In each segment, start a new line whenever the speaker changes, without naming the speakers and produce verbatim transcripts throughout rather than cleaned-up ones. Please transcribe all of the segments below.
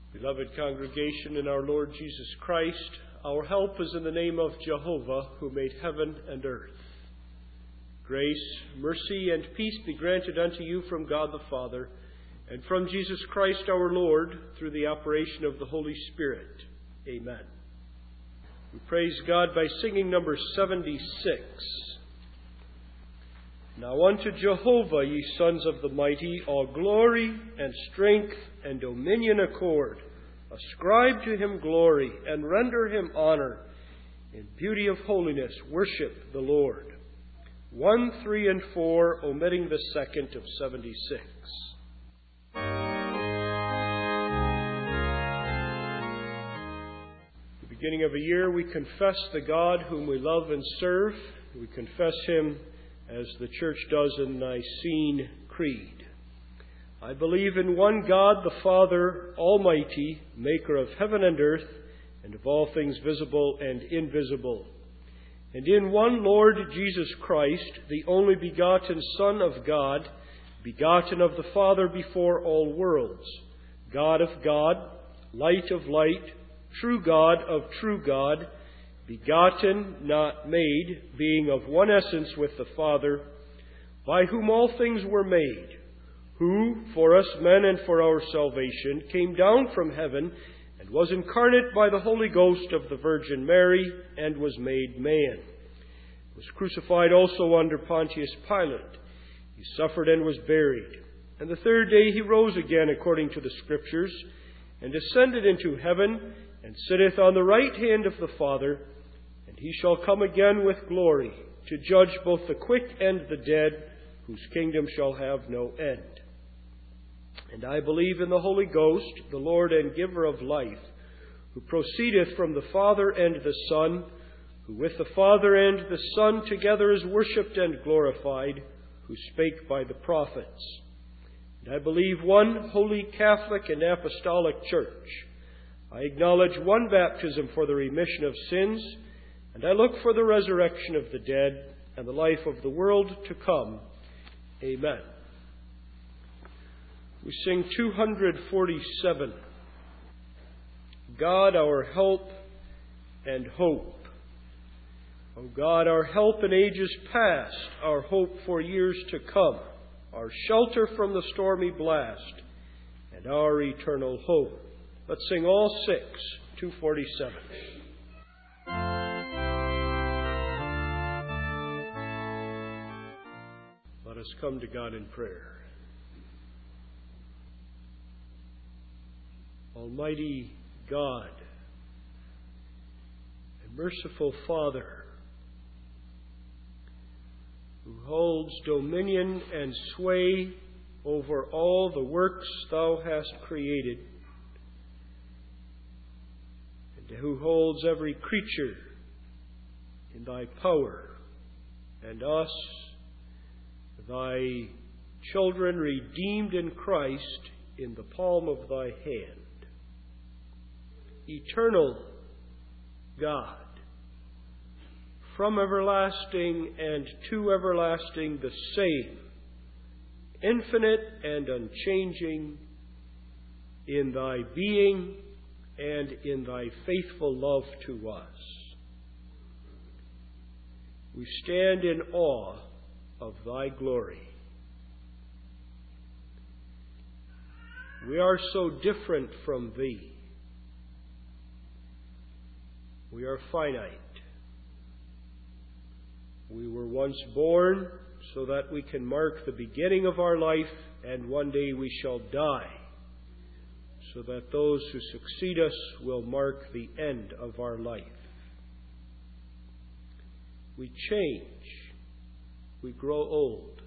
Beloved congregation in our Lord Jesus Christ, our help is in the name of Jehovah, who made heaven and earth. Grace, mercy, and peace be granted unto you from God the Father, and from Jesus Christ our Lord, through the operation of the Holy Spirit. Amen. We praise God by singing number seventy-six. Now unto Jehovah, ye sons of the mighty, all glory and strength and dominion accord. Ascribe to him glory and render him honor. In beauty of holiness worship the Lord. One, three, and four, omitting the second of seventy-six. At the beginning of a year, we confess the God whom we love and serve. We confess him as the Church does in Nicene Creed. I believe in one God, the Father, Almighty, maker of heaven and earth, and of all things visible and invisible. And in one Lord Jesus Christ, the only begotten Son of God, begotten of the Father before all worlds, God of God, light of light, true God of true God, begotten, not made, being of one essence with the Father, by whom all things were made, who, for us men and for our salvation, came down from heaven and was incarnate by the Holy Ghost of the Virgin Mary, and was made man. Was crucified also under Pontius Pilate. He suffered and was buried. And the third day he rose again according to the Scriptures, and ascended into heaven, and sitteth on the right hand of the Father. And he shall come again with glory, to judge both the quick and the dead, whose kingdom shall have no end. And I believe in the Holy Ghost, the Lord and giver of life, who proceedeth from the Father and the Son, who with the Father and the Son together is worshipped and glorified, who spake by the prophets. And I believe one holy Catholic and Apostolic Church. I acknowledge one baptism for the remission of sins, and I look for the resurrection of the dead and the life of the world to come. Amen. We sing two forty-seven. God, our help and hope. O God, our help in ages past, our hope for years to come, our shelter from the stormy blast, and our eternal hope. Let's sing all six, two forty-seven. Let us come to God in prayer. Almighty God and merciful Father, who holds dominion and sway over all the works thou hast created, and who holds every creature in thy power, and us, thy children redeemed in Christ, in the palm of thy hand. Eternal God, from everlasting and to everlasting the same, infinite and unchanging in thy being and in thy faithful love to us. We stand in awe of thy glory. We are so different from thee. We are finite. We were once born so that we can mark the beginning of our life, and one day we shall die, so that those who succeed us will mark the end of our life. We change. We grow old.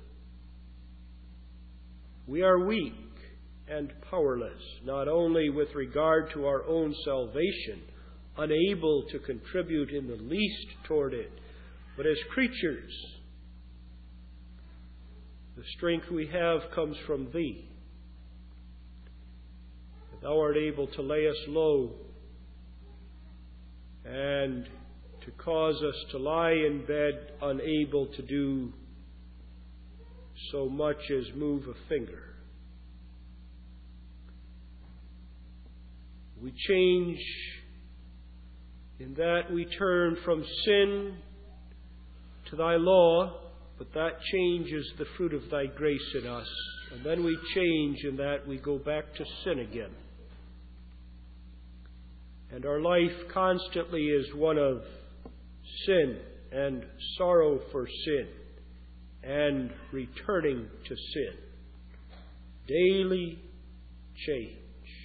We are weak and powerless, not only with regard to our own salvation, unable to contribute in the least toward it, but as creatures. The strength we have comes from thee. Thou art able to lay us low and to cause us to lie in bed unable to do so much as move a finger. We change in that we turn from sin to thy law, but that change is the fruit of thy grace in us. And then we change in that we go back to sin again. And our life constantly is one of sin and sorrow for sin and returning to sin. Daily change.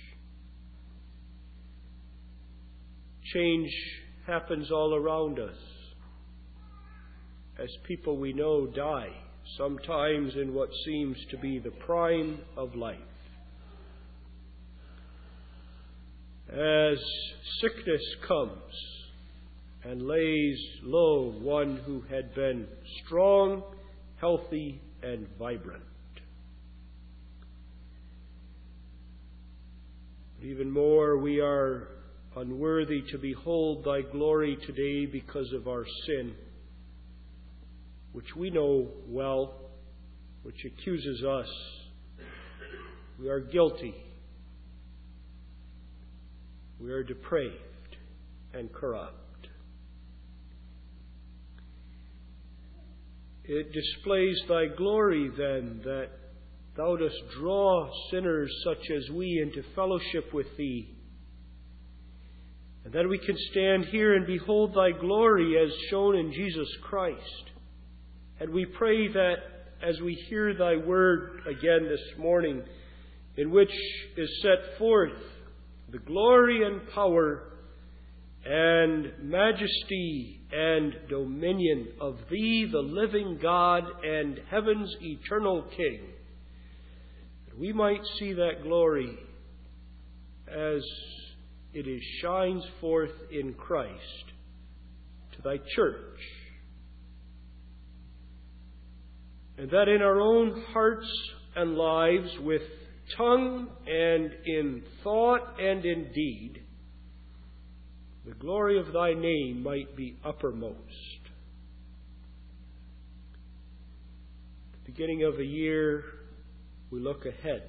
Change happens all around us as people we know die, sometimes in what seems to be the prime of life. As sickness comes and lays low one who had been strong, healthy, and vibrant. But even more, we are unworthy to behold thy glory today because of our sin, which we know well, which accuses us. We are guilty. We are depraved and corrupt. It displays thy glory then that thou dost draw sinners such as we into fellowship with thee. And that we can stand here and behold thy glory as shown in Jesus Christ. And we pray that as we hear thy word again this morning, in which is set forth the glory and power and majesty and dominion of thee, the living God and heaven's eternal King, that we might see that glory as it is shines forth in Christ to thy church. And that in our own hearts and lives, with tongue and in thought and in deed, the glory of thy name might be uppermost. At the beginning of a year, we look ahead.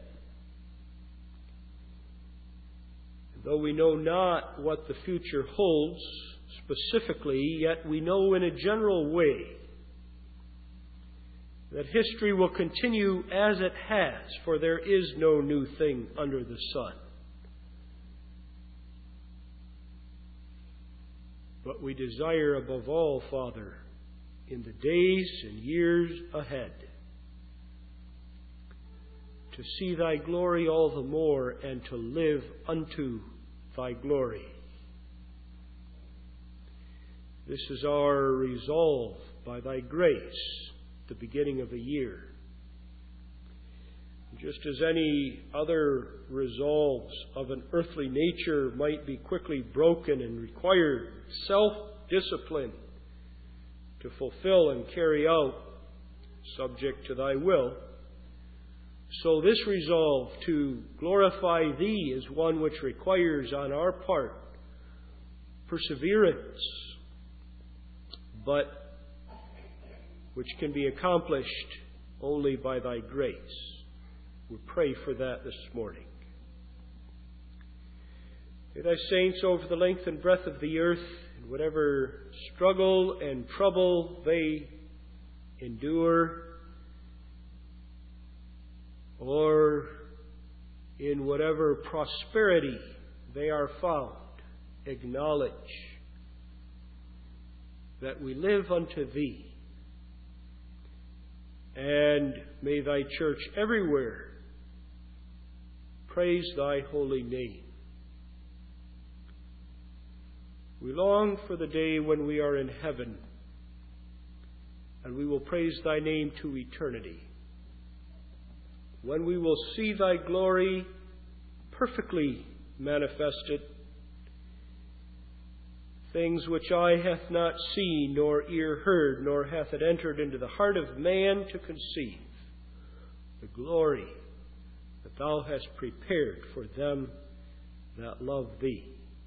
And though we know not what the future holds specifically, yet we know in a general way that history will continue as it has, for there is no new thing under the sun. But we desire above all, Father, in the days and years ahead, to see thy glory all the more and to live unto thy glory. This is our resolve by thy grace, the beginning of a year. Just as any other resolves of an earthly nature might be quickly broken and require self-discipline to fulfill and carry out, subject to thy will, so this resolve to glorify thee is one which requires on our part perseverance, but which can be accomplished only by thy grace. We pray for that this morning. May thy saints over the length and breadth of the earth, in whatever struggle and trouble they endure, or in whatever prosperity they are found, acknowledge that we live unto thee. And may thy church everywhere praise thy holy name. We long for the day when we are in heaven, and we will praise thy name to eternity, when we will see thy glory perfectly manifested, things which eye hath not seen, nor ear heard, nor hath it entered into the heart of man to conceive, the glory that thou hast prepared for them that love thee.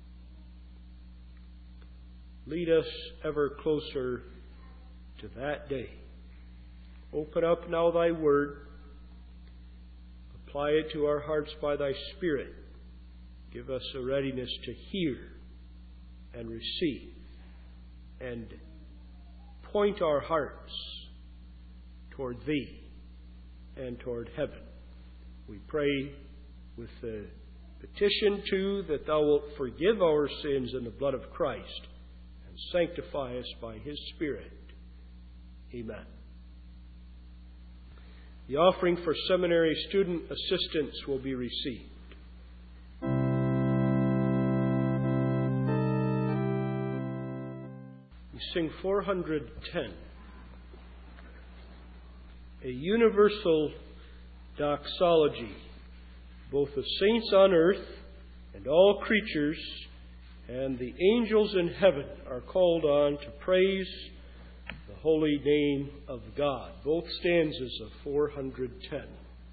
Lead us ever closer to that day. Open up now thy word. Apply it to our hearts by thy Spirit. Give us a readiness to hear and receive and point our hearts toward Thee and toward heaven. We pray with the petition, too, that Thou wilt forgive our sins in the blood of Christ and sanctify us by His Spirit. Amen. The offering for seminary student assistance will be received. We sing four hundred ten. A universal doxology. Both the saints on earth and all creatures and the angels in heaven are called on to praise the holy name of God. Both stanzas of four hundred ten.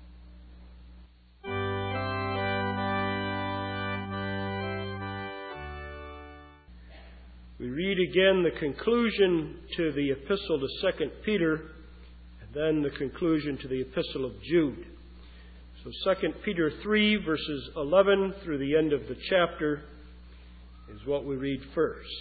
We read again the conclusion to the epistle to Second Peter, and then the conclusion to the epistle of Jude. So Second Peter three, verses eleven through the end of the chapter is what we read first.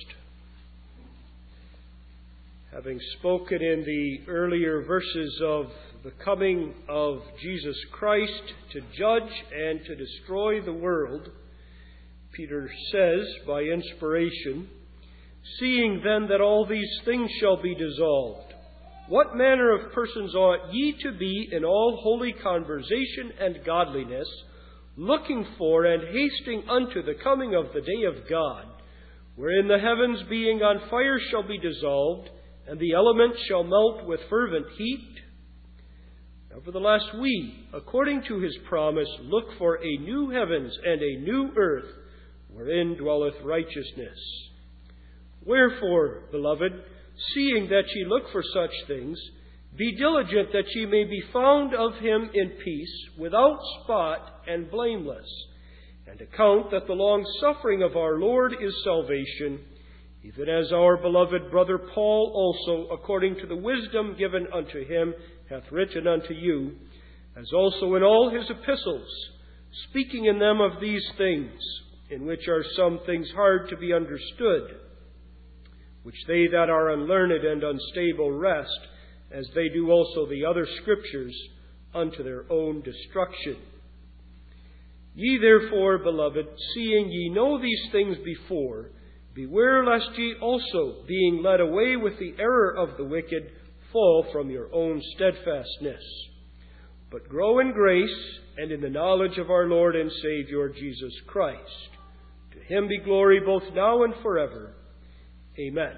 Having spoken in the earlier verses of the coming of Jesus Christ to judge and to destroy the world, Peter says by inspiration, "Seeing then that all these things shall be dissolved, what manner of persons ought ye to be in all holy conversation and godliness, looking for and hasting unto the coming of the day of God, wherein the heavens being on fire shall be dissolved, and the elements shall melt with fervent heat? Nevertheless we, according to His promise, look for a new heavens and a new earth, wherein dwelleth righteousness. Wherefore, beloved, seeing that ye look for such things, be diligent that ye may be found of Him in peace, without spot and blameless, and account that the long suffering of our Lord is salvation, even as our beloved brother Paul also, according to the wisdom given unto him, hath written unto you, as also in all his epistles, speaking in them of these things, in which are some things hard to be understood, which they that are unlearned and unstable wrest, as they do also the other Scriptures, unto their own destruction. Ye therefore, beloved, seeing ye know these things before, beware lest ye also, being led away with the error of the wicked, fall from your own steadfastness. But grow in grace and in the knowledge of our Lord and Savior Jesus Christ. To Him be glory both now and forever. Amen.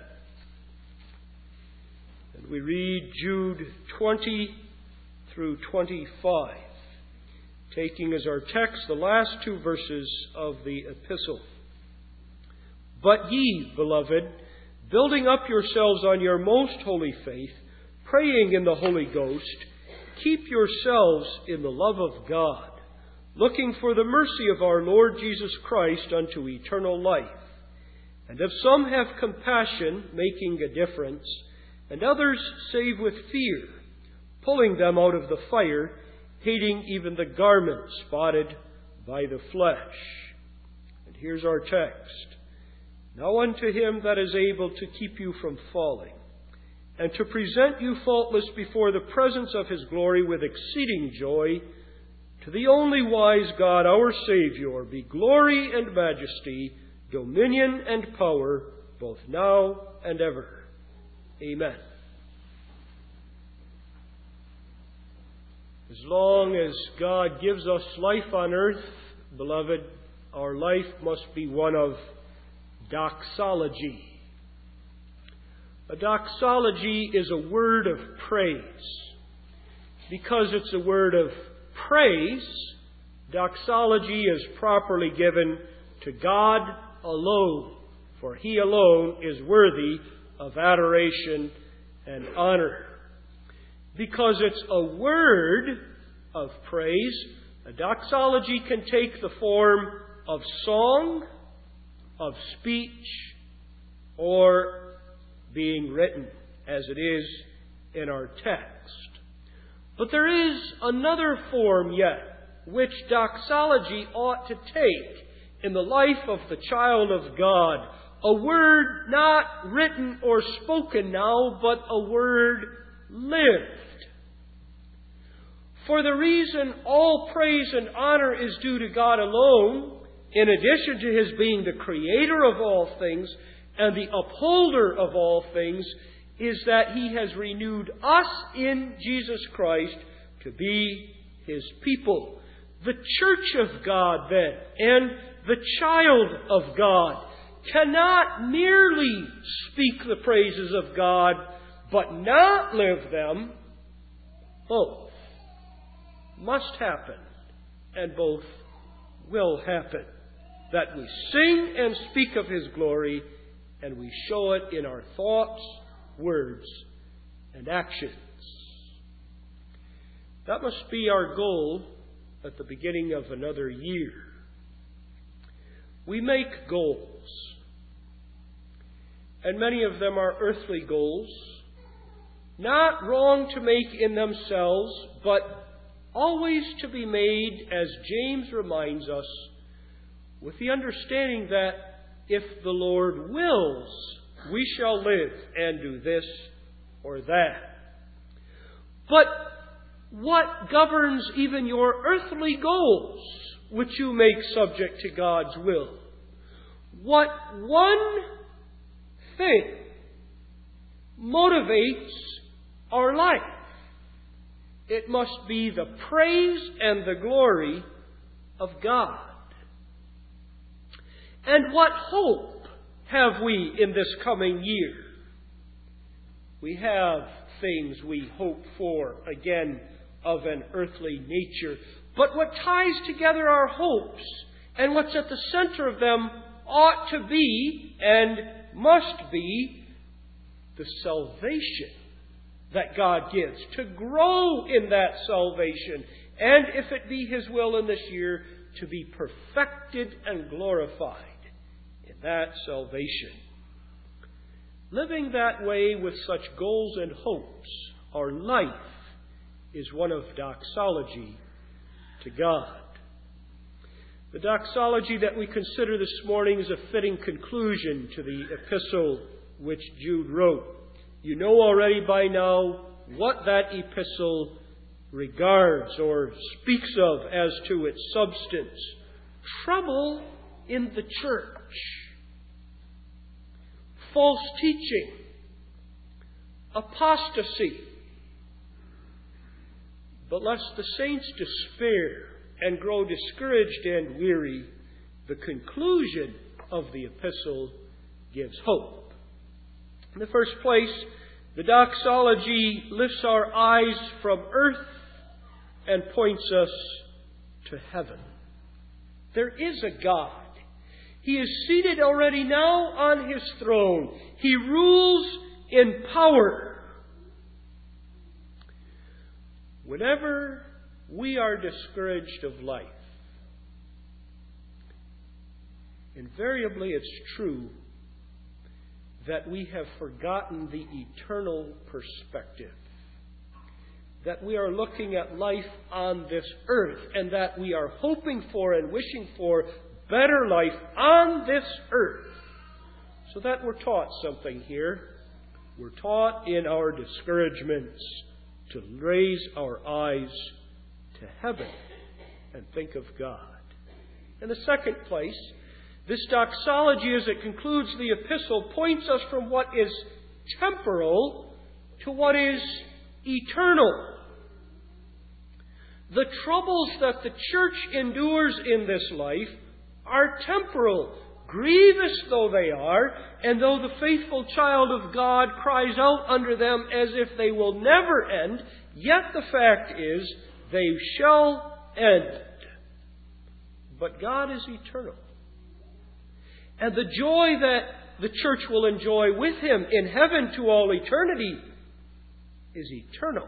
And we read Jude twenty through twenty-five, taking as our text the last two verses of the epistle. But ye, beloved, building up yourselves on your most holy faith, praying in the Holy Ghost, keep yourselves in the love of God, looking for the mercy of our Lord Jesus Christ unto eternal life. And if some have compassion, making a difference, and others save with fear, pulling them out of the fire, hating even the garment spotted by the flesh." And here's our text. "Now unto Him that is able to keep you from falling, and to present you faultless before the presence of His glory with exceeding joy, to the only wise God our Savior, be glory and majesty, dominion and power, both now and ever. Amen." As long as God gives us life on earth, beloved, our life must be one of doxology. A doxology is a word of praise. Because it's a word of praise, doxology is properly given to God alone, for He alone is worthy of adoration and honor. Because it's a word of praise, a doxology can take the form of song, of speech, or being written, as it is in our text. But there is another form yet, which doxology ought to take in the life of the child of God, a word not written or spoken now, but a word lived. For the reason all praise and honor is due to God alone, in addition to His being the creator of all things and the upholder of all things, is that He has renewed us in Jesus Christ to be His people. The church of God, then, and the child of God cannot merely speak the praises of God, but not live them. Both must happen, and both will happen. That we sing and speak of His glory, and we show it in our thoughts, words, and actions. That must be our goal at the beginning of another year. We make goals, and many of them are earthly goals, not wrong to make in themselves, but always to be made, as James reminds us, with the understanding that if the Lord wills, we shall live and do this or that. But what governs even your earthly goals, which you make subject to God's will? What one thing motivates our life? It must be the praise and the glory of God. And what hope have we in this coming year? We have things we hope for, again, of an earthly nature. But what ties together our hopes and what's at the center of them ought to be and must be the salvation that God gives, to grow in that salvation, and if it be His will in this year, to be perfected and glorified in that salvation. Living that way with such goals and hopes, our life is one of doxology to God. The doxology that we consider this morning is a fitting conclusion to the epistle which Jude wrote. You know already by now what that epistle regards or speaks of as to its substance. Trouble in the church, false teaching, apostasy. But lest the saints despair and grow discouraged and weary, the conclusion of the epistle gives hope. In the first place, the doxology lifts our eyes from earth and points us to heaven. There is a God. He is seated already now on His throne. He rules in power. Whenever we are discouraged of life, invariably it's true that we have forgotten the eternal perspective. That we are looking at life on this earth, and that we are hoping for and wishing for better life on this earth. So that we're taught something here. We're taught in our discouragements to raise our eyes to heaven and think of God. In the second place, this doxology, as it concludes the epistle, points us from what is temporal to what is eternal. The troubles that the church endures in this life are temporal, grievous though they are, and though the faithful child of God cries out under them as if they will never end, yet the fact is they shall end. But God is eternal. And the joy that the church will enjoy with Him in heaven to all eternity is eternal.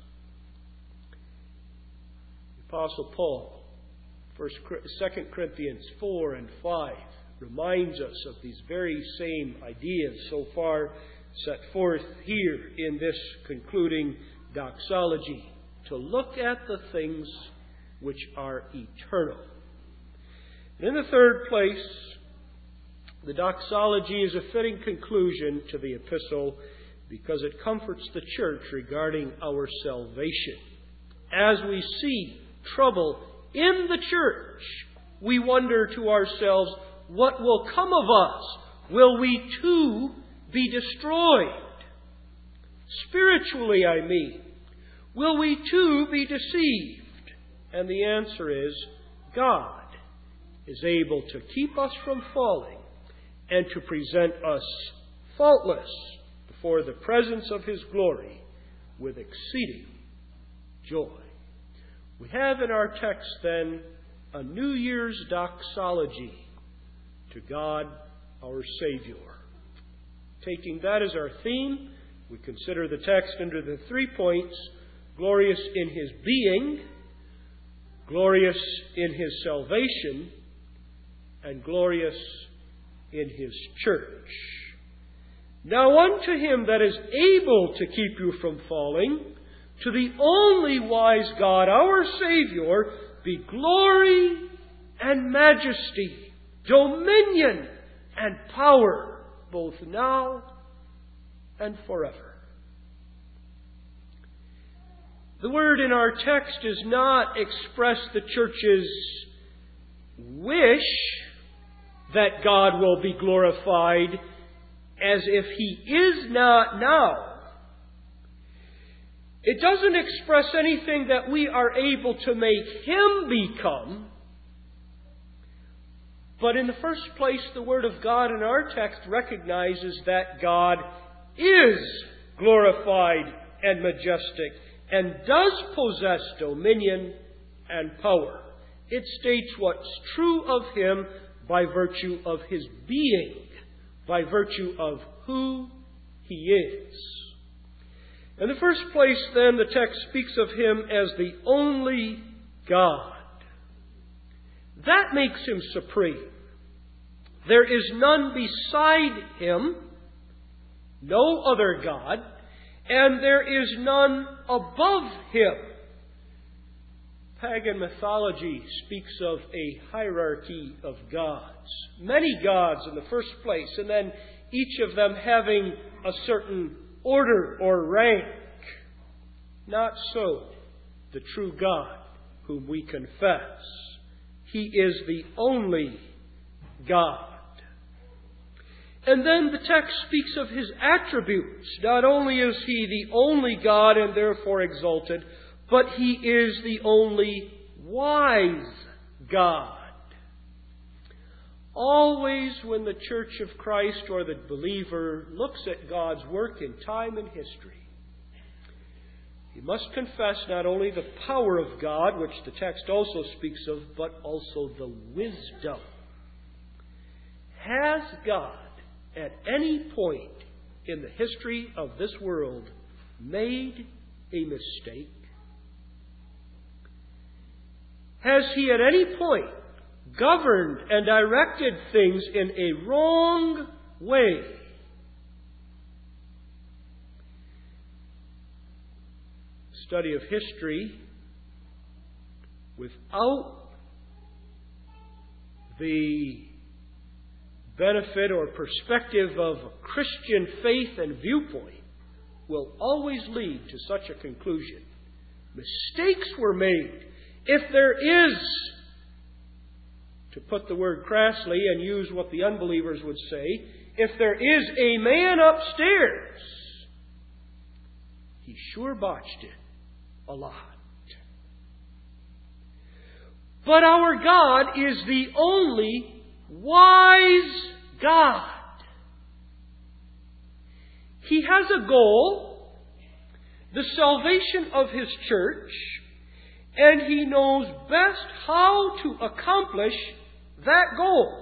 The Apostle Paul, First, Second Corinthians four and five, reminds us of these very same ideas so far set forth here in this concluding doxology, to look at the things which are eternal. And in the third place, the doxology is a fitting conclusion to the epistle because it comforts the church regarding our salvation. As we see trouble in the church, we wonder to ourselves, what will come of us? Will we too be destroyed? Spiritually, I mean. Will we too be deceived? And the answer is, God is able to keep us from falling and to present us faultless before the presence of His glory with exceeding joy. We have in our text then a New Year's doxology to God our Savior. Taking that as our theme, we consider the text under the three points: glorious in His being, glorious in His salvation, and glorious in His church. Now unto Him that is able to keep you from falling, to the only wise God, our Savior, be glory and majesty, dominion and power, both now and forever. The word in our text does not express the church's wish that God will be glorified as if He is not now. It doesn't express anything that we are able to make Him become. But in the first place, the Word of God in our text recognizes that God is glorified and majestic and does possess dominion and power. It states what's true of Him by virtue of His being, by virtue of who He is. In the first place, then, the text speaks of Him as the only God. That makes Him supreme. There is none beside Him, no other God, and there is none above Him. Pagan mythology speaks of a hierarchy of gods. Many gods in the first place, and then each of them having a certain order or rank. Not so the true God whom we confess. He is the only God. And then the text speaks of His attributes. Not only is He the only God and therefore exalted, but He is the only wise God. Always when the Church of Christ or the believer looks at God's work in time and history, he must confess not only the power of God, which the text also speaks of, but also the wisdom. Has God at any point in the history of this world made a mistake? Has He at any point governed and directed things in a wrong way? Study of history without the benefit or perspective of Christian faith and viewpoint will always lead to such a conclusion. Mistakes were made. If there is, to put the word crassly and use what the unbelievers would say, if there is a man upstairs, he sure botched it a lot. But our God is the only wise God. He has a goal, the salvation of His church, and He knows best how to accomplish that goal.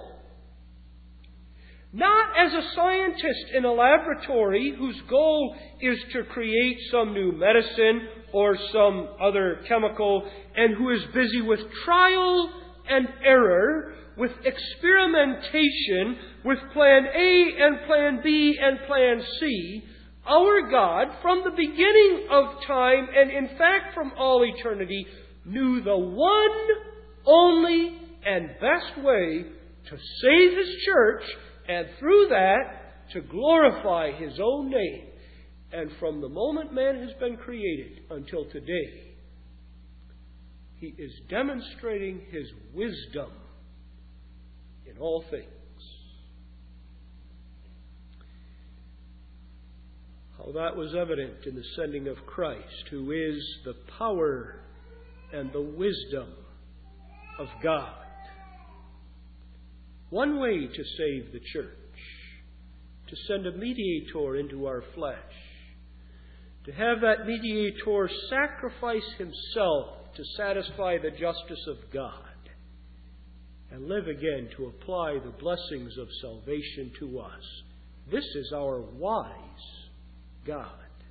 Not as a scientist in a laboratory whose goal is to create some new medicine or some other chemical, and who is busy with trial and error, with experimentation, with plan A and plan B and plan C. Our God, from the beginning of time, and in fact from all eternity, knew the one, only, and best way to save His church, and through that to glorify His own name. And from the moment man has been created until today, He is demonstrating His wisdom in all things. How that was evident in the sending of Christ, who is the power and the wisdom of God. One way to save the church, to send a mediator into our flesh, to have that mediator sacrifice himself to satisfy the justice of God, and live again to apply the blessings of salvation to us. This is our wise God.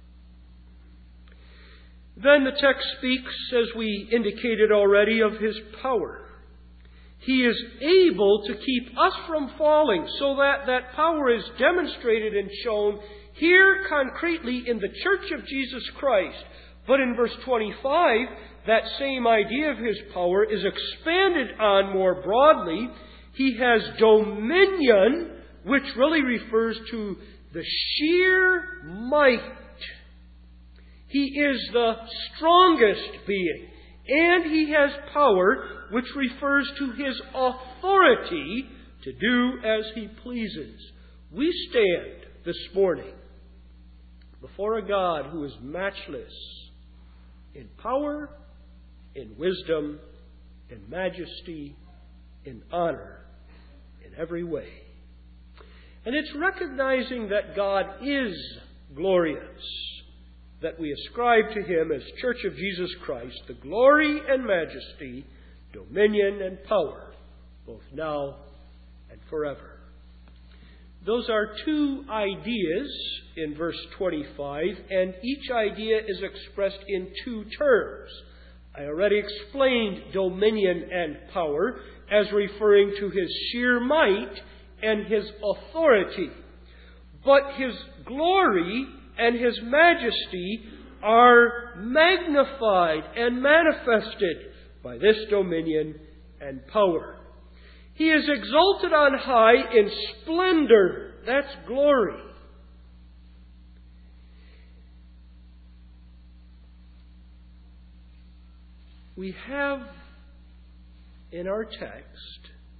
Then the text speaks, as we indicated already, of His power. He is able to keep us from falling, so that that power is demonstrated and shown here concretely in the Church of Jesus Christ. But in verse twenty-five, that same idea of His power is expanded on more broadly. He has dominion, which really refers to the sheer might. He is the strongest being. And He has power, which refers to His authority to do as He pleases. We stand this morning before a God who is matchless in power, in wisdom, in majesty, in honor, in every way. And it's recognizing that God is glorious that we ascribe to Him as Church of Jesus Christ the glory and majesty, dominion and power, both now and forever. Those are two ideas in verse twenty-five, and each idea is expressed in two terms. I already explained dominion and power as referring to His sheer might and His authority. But His glory and His majesty are magnified and manifested by this dominion and power. He is exalted on high in splendor. That's glory. We have in our text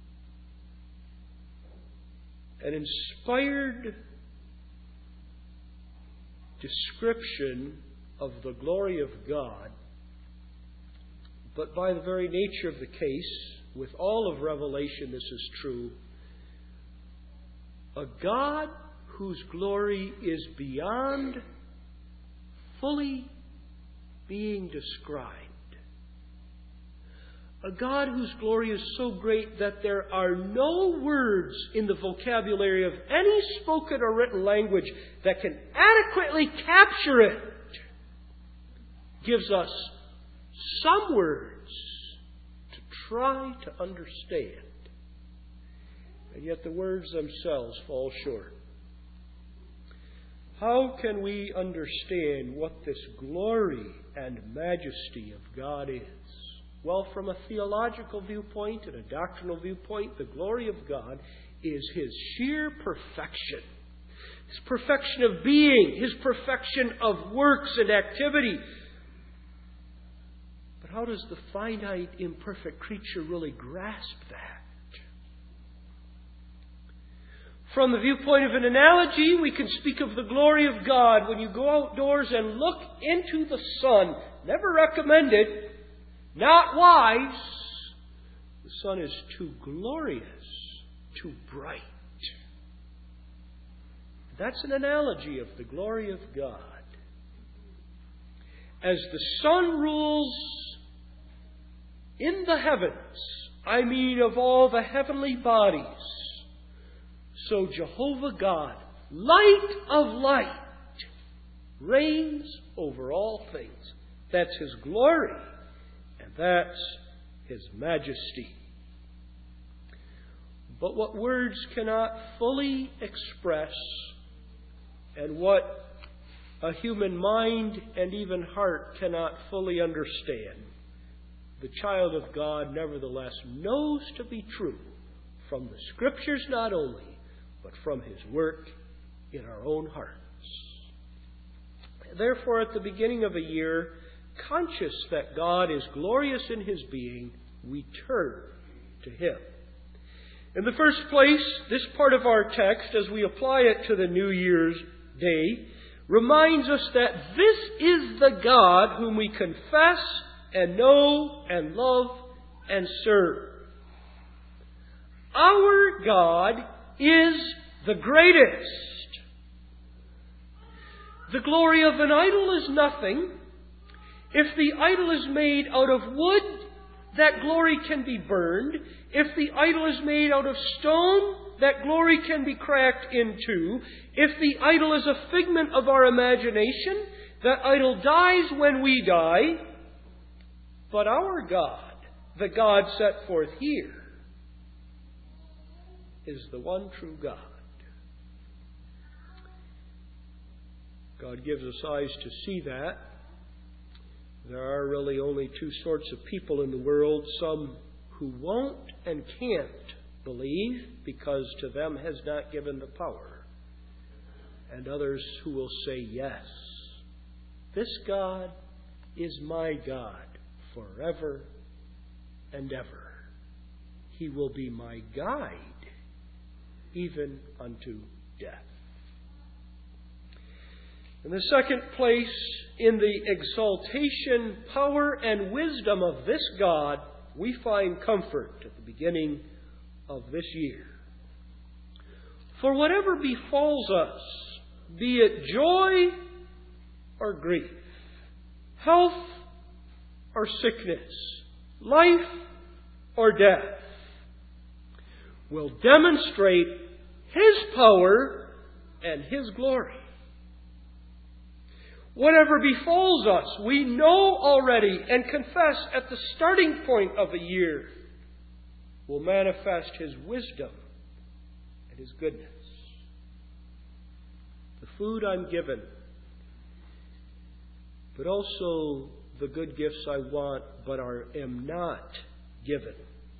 an inspired description of the glory of God, but by the very nature of the case, with all of Revelation this is true, a God whose glory is beyond fully being described. A God whose glory is so great that there are no words in the vocabulary of any spoken or written language that can adequately capture it. Gives us some words to try to understand. And yet the words themselves fall short. How can we understand what this glory and majesty of God is? Well, from a theological viewpoint and a doctrinal viewpoint, the glory of God is His sheer perfection. His perfection of being, His perfection of works and activity. But how does the finite, imperfect creature really grasp that? From the viewpoint of an analogy, we can speak of the glory of God when you go outdoors and look into the sun. Never recommended. Not wise. The sun is too glorious, too bright. That's an analogy of the glory of God. As the sun rules in the heavens, I mean of all the heavenly bodies, so Jehovah God, light of light, reigns over all things. That's His glory. That's His majesty. But what words cannot fully express, and what a human mind and even heart cannot fully understand, the child of God nevertheless knows to be true from the Scriptures not only, but from His work in our own hearts. Therefore, at the beginning of a year, conscious that God is glorious in His being, we turn to Him. In the first place, this part of our text, as we apply it to the New Year's Day, reminds us that this is the God whom we confess and know and love and serve. Our God is the greatest. The glory of an idol is nothing. If the idol is made out of wood, that glory can be burned. If the idol is made out of stone, that glory can be cracked in two. If the idol is a figment of our imagination, that idol dies when we die. But our God, the God set forth here, is the one true God. God gives us eyes to see that. There are really only two sorts of people in the world, some who won't and can't believe because to them has not given the power, and others who will say, yes, this God is my God forever and ever. He will be my guide even unto death. In the second place, in the exaltation, power, and wisdom of this God, we find comfort at the beginning of this year. For whatever befalls us, be it joy or grief, health or sickness, life or death, will demonstrate His power and His glory. Whatever befalls us, we know already and confess at the starting point of a year, will manifest His wisdom and His goodness. The food I'm given, but also the good gifts I want but are, am not given,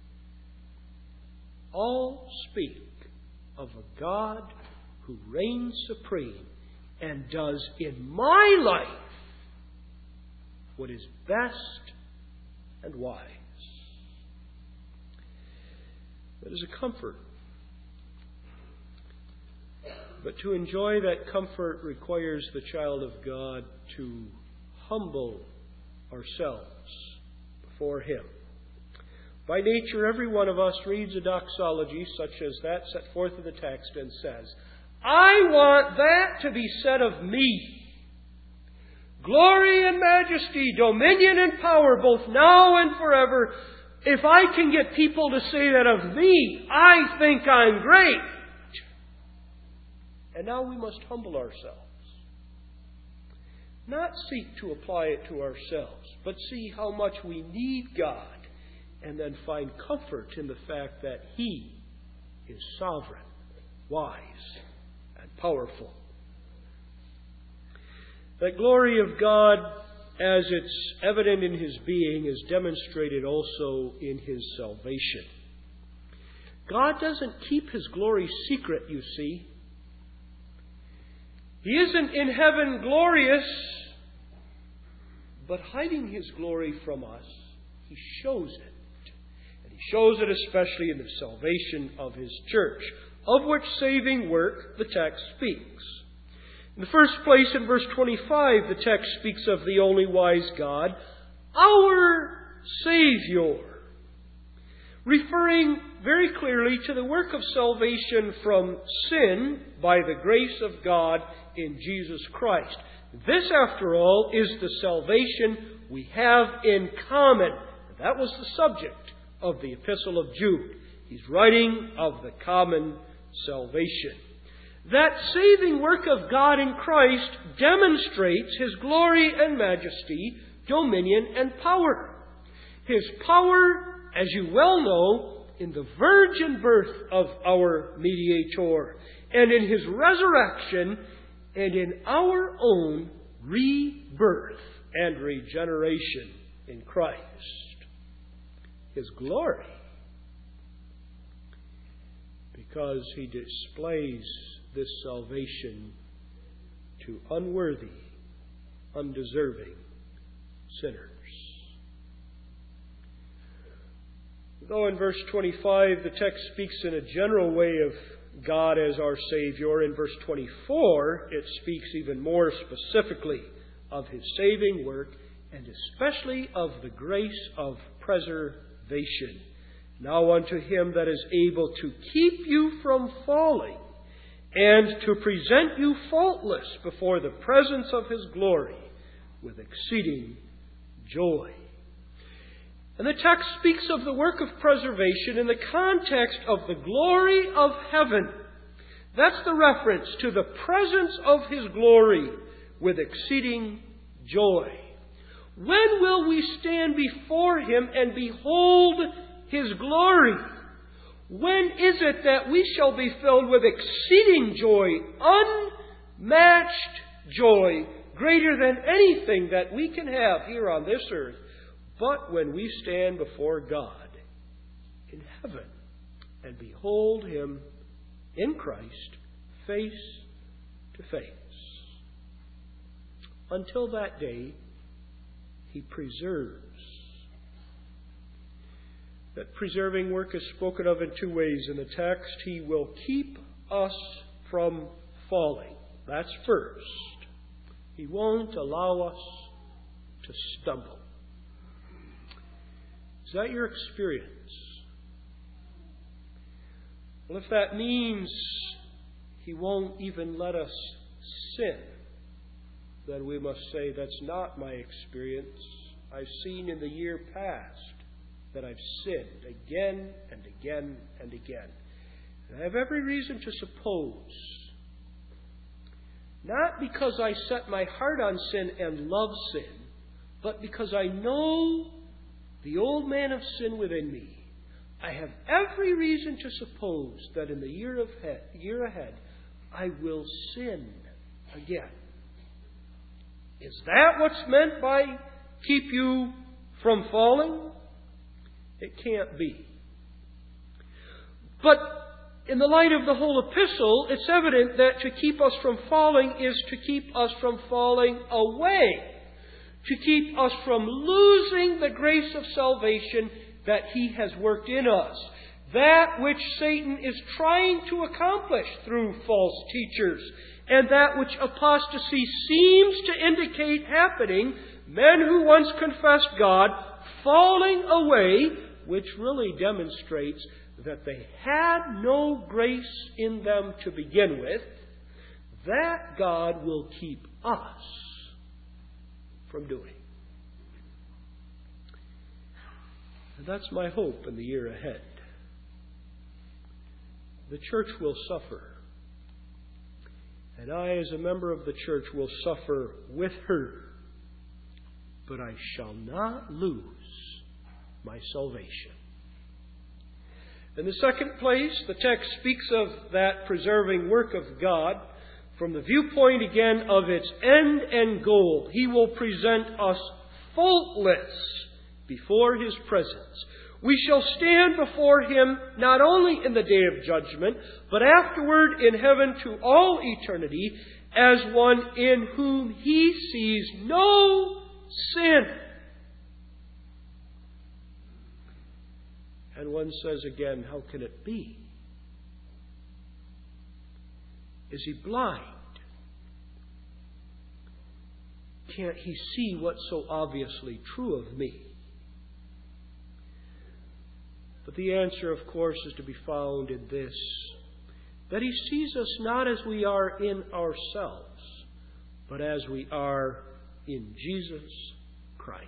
all speak of a God who reigns supreme and does in my life what is best and wise. That is a comfort. But to enjoy that comfort requires the child of God to humble ourselves before Him. By nature, every one of us reads a doxology such as that set forth in the text and says, I want that to be said of me. Glory and majesty, dominion and power, both now and forever. If I can get people to say that of me, I think I'm great. And now we must humble ourselves. Not seek to apply it to ourselves, but see how much we need God, and then find comfort in the fact that He is sovereign, wise, and powerful. The glory of God, as it's evident in His being, is demonstrated also in His salvation. God doesn't keep His glory secret, you see. He isn't in heaven glorious, but hiding His glory from us. He shows it. And He shows it especially in the salvation of His church, of which saving work the text speaks. In the first place, in verse twenty-five, the text speaks of the only wise God, our Savior, referring very clearly to the work of salvation from sin by the grace of God in Jesus Christ. This, after all, is the salvation we have in common. That was the subject of the Epistle of Jude. He's writing of the common salvation. That saving work of God in Christ demonstrates His glory and majesty, dominion and power. His power, as you well know, in the virgin birth of our mediator, and in His resurrection, and in our own rebirth and regeneration in Christ. His glory, because He displays this salvation to unworthy, undeserving sinners. Though in verse twenty-five the text speaks in a general way of God as our Savior, in verse twenty-four it speaks even more specifically of His saving work and especially of the grace of preservation. Now unto Him that is able to keep you from falling and to present you faultless before the presence of His glory with exceeding joy. And the text speaks of the work of preservation in the context of the glory of heaven. That's the reference to the presence of His glory with exceeding joy. When will we stand before Him and behold His glory? When is it that we shall be filled with exceeding joy, unmatched joy, greater than anything that we can have here on this earth, but when we stand before God in heaven and behold Him in Christ face to face? Until that day, He preserves. That preserving work is spoken of in two ways in the text. He will keep us from falling. That's first. He won't allow us to stumble. Is that your experience? Well, if that means He won't even let us sin, then we must say, that's not my experience. I've seen in the year past that I've sinned again and again and again. And I have every reason to suppose, not because I set my heart on sin and love sin, but because I know the old man of sin within me, I have every reason to suppose that in the year, of he- year ahead, I will sin again. Is that what's meant by keep you from falling? It can't be. But in the light of the whole epistle, it's evident that to keep us from falling is to keep us from falling away. To keep us from losing the grace of salvation that He has worked in us. That which Satan is trying to accomplish through false teachers. And that which apostasy seems to indicate happening. Men who once confessed God falling away, which really demonstrates that they had no grace in them to begin with. That God will keep us from doing. And that's my hope in the year ahead. The church will suffer. And I, as a member of the church, will suffer with her. But I shall not lose my salvation. In the second place, the text speaks of that preserving work of God from the viewpoint again of its end and goal. He will present us faultless before His presence. We shall stand before Him not only in the day of judgment, but afterward in heaven to all eternity as one in whom He sees no sin. And one says again, how can it be? Is He blind? Can't He see what's so obviously true of me? But the answer, of course, is to be found in this, that He sees us not as we are in ourselves, but as we are in Jesus Christ.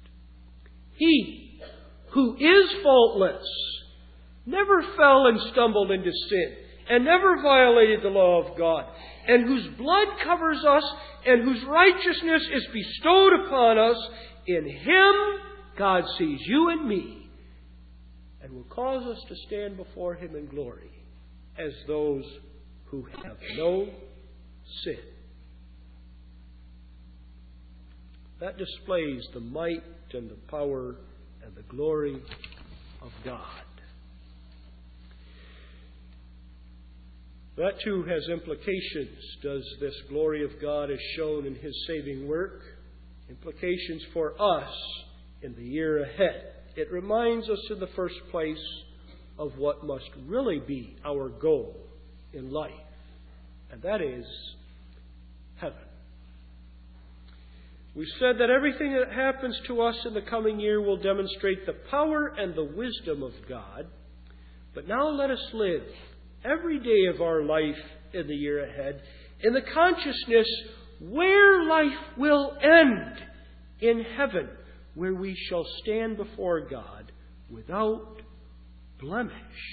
He who is faultless never fell and stumbled into sin, and never violated the law of God, and whose blood covers us, and whose righteousness is bestowed upon us, in Him God sees you and me, and will cause us to stand before Him in glory as those who have no sin. That displays the might and the power and the glory of God. That too has implications. Does this glory of God as shown in His saving work? Implications for us in the year ahead. It reminds us in the first place of what must really be our goal in life, and that is heaven. We said that everything that happens to us in the coming year will demonstrate the power and the wisdom of God. But now let us live every day of our life in the year ahead in the consciousness where life will end in heaven, where we shall stand before God without blemish.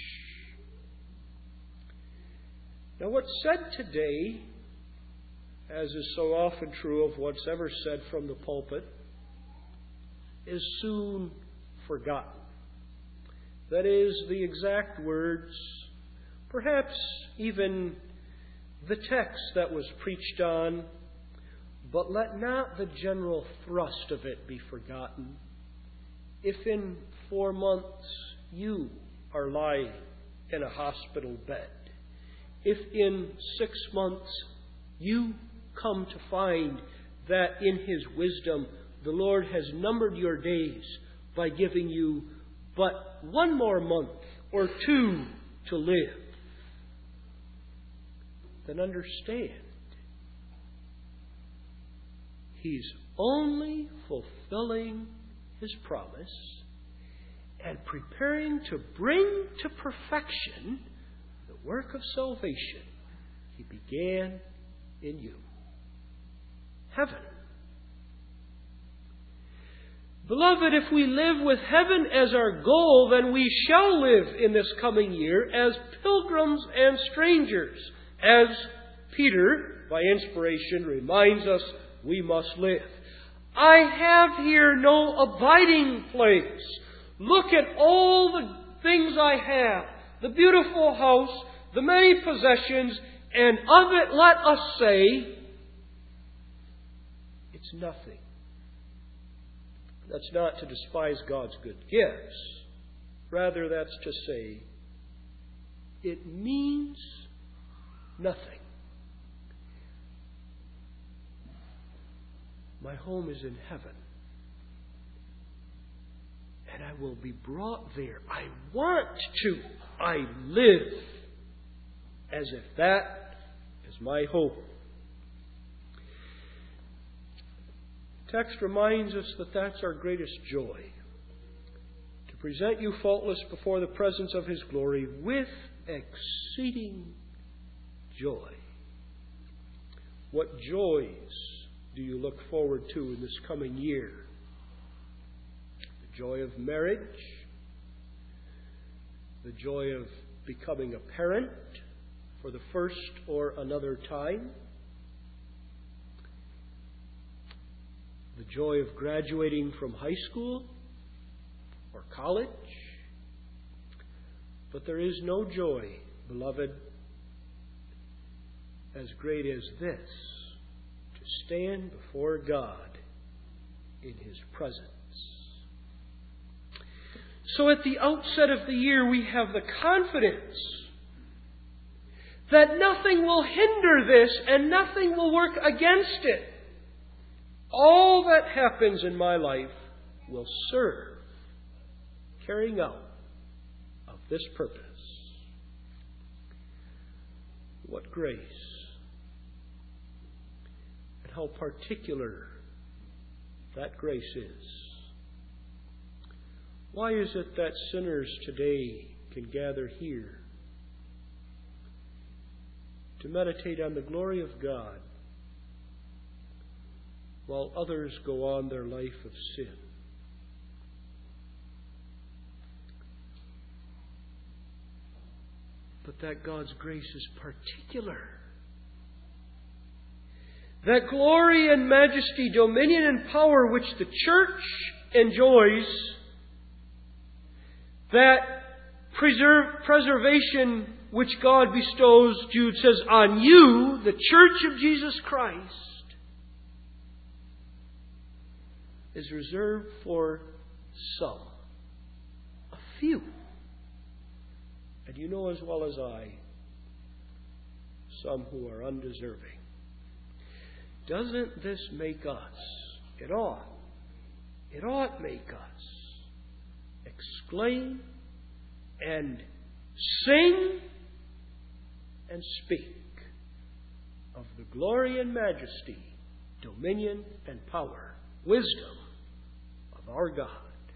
Now, what's said today, as is so often true of what's ever said from the pulpit, is soon forgotten. That is, the exact words, perhaps even the text that was preached on, but let not the general thrust of it be forgotten. If in four months you are lying in a hospital bed, if in six months you come to find that in His wisdom the Lord has numbered your days by giving you but one more month or two to live, then understand He's only fulfilling His promise and preparing to bring to perfection the work of salvation He began in you. Heaven. Beloved, if we live with heaven as our goal, then we shall live in this coming year as pilgrims and strangers, as Peter, by inspiration, reminds us we must live. I have here no abiding place. Look at all the things I have, the beautiful house, the many possessions, and of it let us say, it's nothing. That's not to despise God's good gifts. Rather, that's to say, it means nothing. My home is in heaven, and I will be brought there. I want to. I live as if that is my hope. The text reminds us that that's our greatest joy. To present you faultless before the presence of His glory with exceeding joy. What joys do you look forward to in this coming year? The joy of marriage, the joy of becoming a parent for the first or another time, the joy of graduating from high school or college. But there is no joy, beloved, as great as this, to stand before God in His presence. So at the outset of the year, we have the confidence that nothing will hinder this and nothing will work against it. All that happens in my life will serve carrying out of this purpose. What grace! And how particular that grace is. Why is it that sinners today can gather here to meditate on the glory of God, while others go on their life of sin? But that God's grace is particular. That glory and majesty, dominion and power which the church enjoys, that preserve, preservation which God bestows, Jude says, on you, the church of Jesus Christ, is reserved for some, a few. And you know as well as I, some who are undeserving. Doesn't this make us, it ought, it ought make us exclaim and sing and speak of the glory and majesty, dominion and power, wisdom of our God.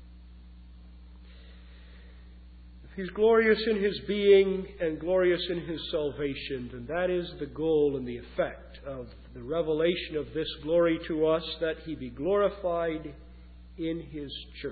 If He's glorious in His being and glorious in His salvation, then that is the goal and the effect of the revelation of this glory to us, that He be glorified in His church.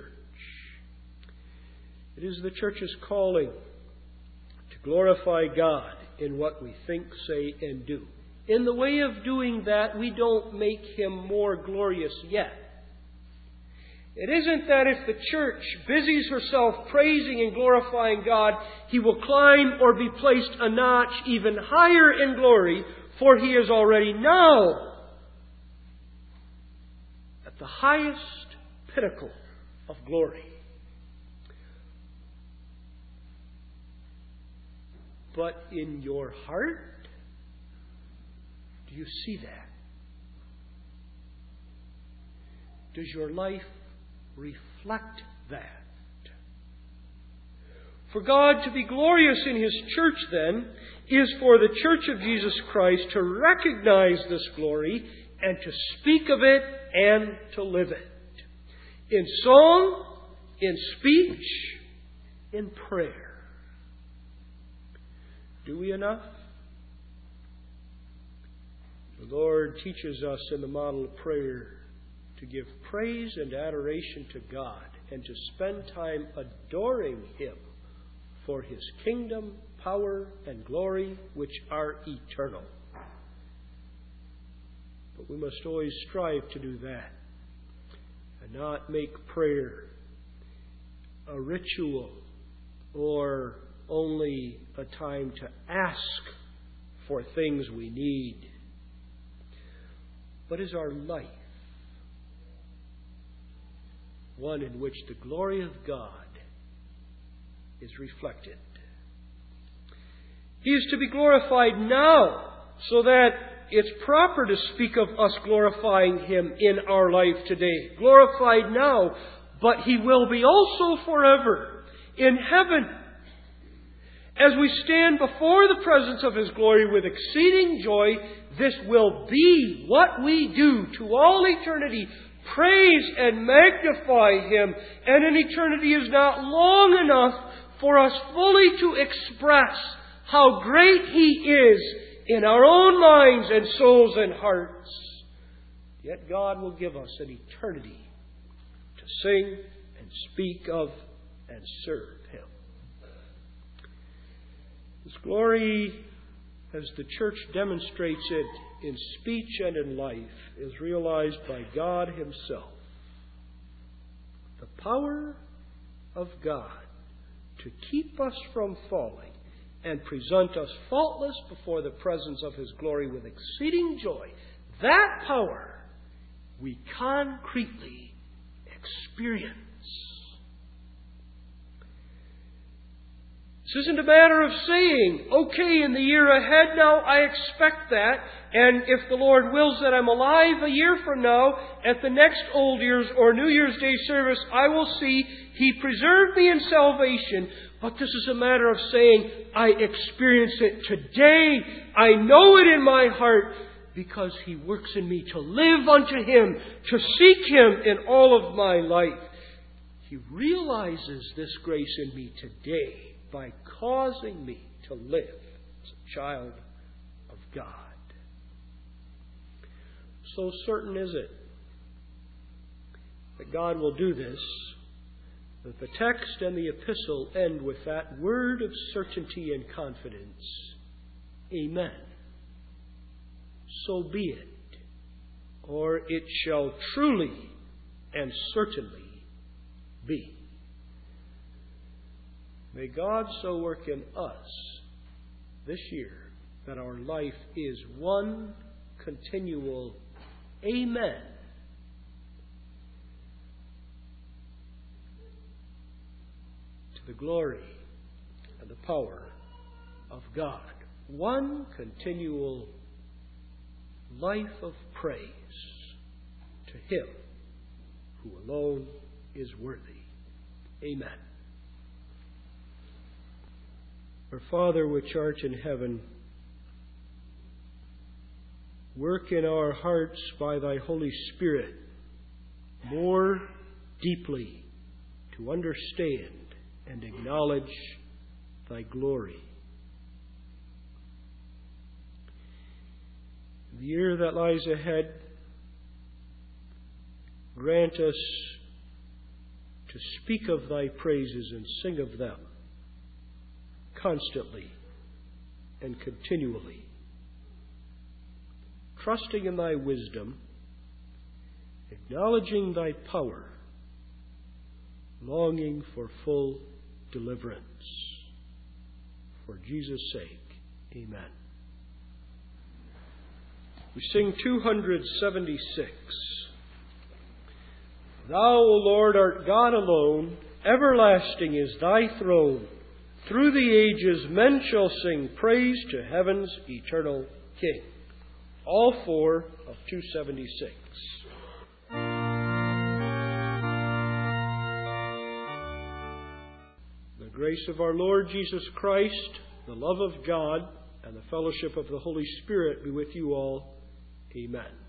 It is the church's calling to glorify God in what we think, say, and do. In the way of doing that, we don't make Him more glorious yet. It isn't that if the church busies herself praising and glorifying God, He will climb or be placed a notch even higher in glory, for He is already now at the highest pinnacle of glory. But in your heart, do you see that? Does your life reflect that? For God to be glorious in His church, then, is for the church of Jesus Christ to recognize this glory and to speak of it and to live it. In song, in speech, in prayer. Do we enough? The Lord teaches us in the model of prayer to give praise and adoration to God and to spend time adoring Him for His kingdom, power, and glory, which are eternal. But we must always strive to do that and not make prayer a ritual or only a time to ask for things we need. But is our life one in which the glory of God is reflected? He is to be glorified now, so that it's proper to speak of us glorifying Him in our life today. Glorified now, but He will be also forever in heaven. As we stand before the presence of His glory with exceeding joy, this will be what we do to all eternity. Praise and magnify Him. And an eternity is not long enough for us fully to express how great He is in our own minds and souls and hearts. Yet God will give us an eternity to sing and speak of and serve Him. His glory, as the church demonstrates it in speech and in life, is realized by God Himself. The power of God to keep us from falling and present us faultless before the presence of His glory with exceeding joy. That power we concretely experience. This isn't a matter of saying, okay, in the year ahead now, I expect that, and if the Lord wills that I'm alive a year from now, at the next Old Year's or New Year's Day service, I will see He preserved me in salvation. But this is a matter of saying, I experience it today. I know it in my heart, because He works in me to live unto Him, to seek Him in all of my life. He realizes this grace in me today by causing me to live as a child of God. So certain is it that God will do this, that the text and the epistle end with that word of certainty and confidence. Amen. So be it, or it shall truly and certainly be. May God so work in us this year that our life is one continual Amen. To the glory and the power of God. One continual life of praise to Him who alone is worthy. Amen. Our Father which art in heaven, work in our hearts by Thy Holy Spirit more deeply to understand and acknowledge Thy glory. The year that lies ahead, grant us to speak of Thy praises and sing of them constantly and continually, trusting in Thy wisdom, acknowledging Thy power, longing for full deliverance. For Jesus' sake, amen. We sing two seventy-six. Thou, O Lord, art God alone, everlasting is Thy throne. Through the ages men shall sing praise to heaven's eternal King. All four of two seventy-six. The grace of our Lord Jesus Christ, the love of God, and the fellowship of the Holy Spirit be with you all. Amen.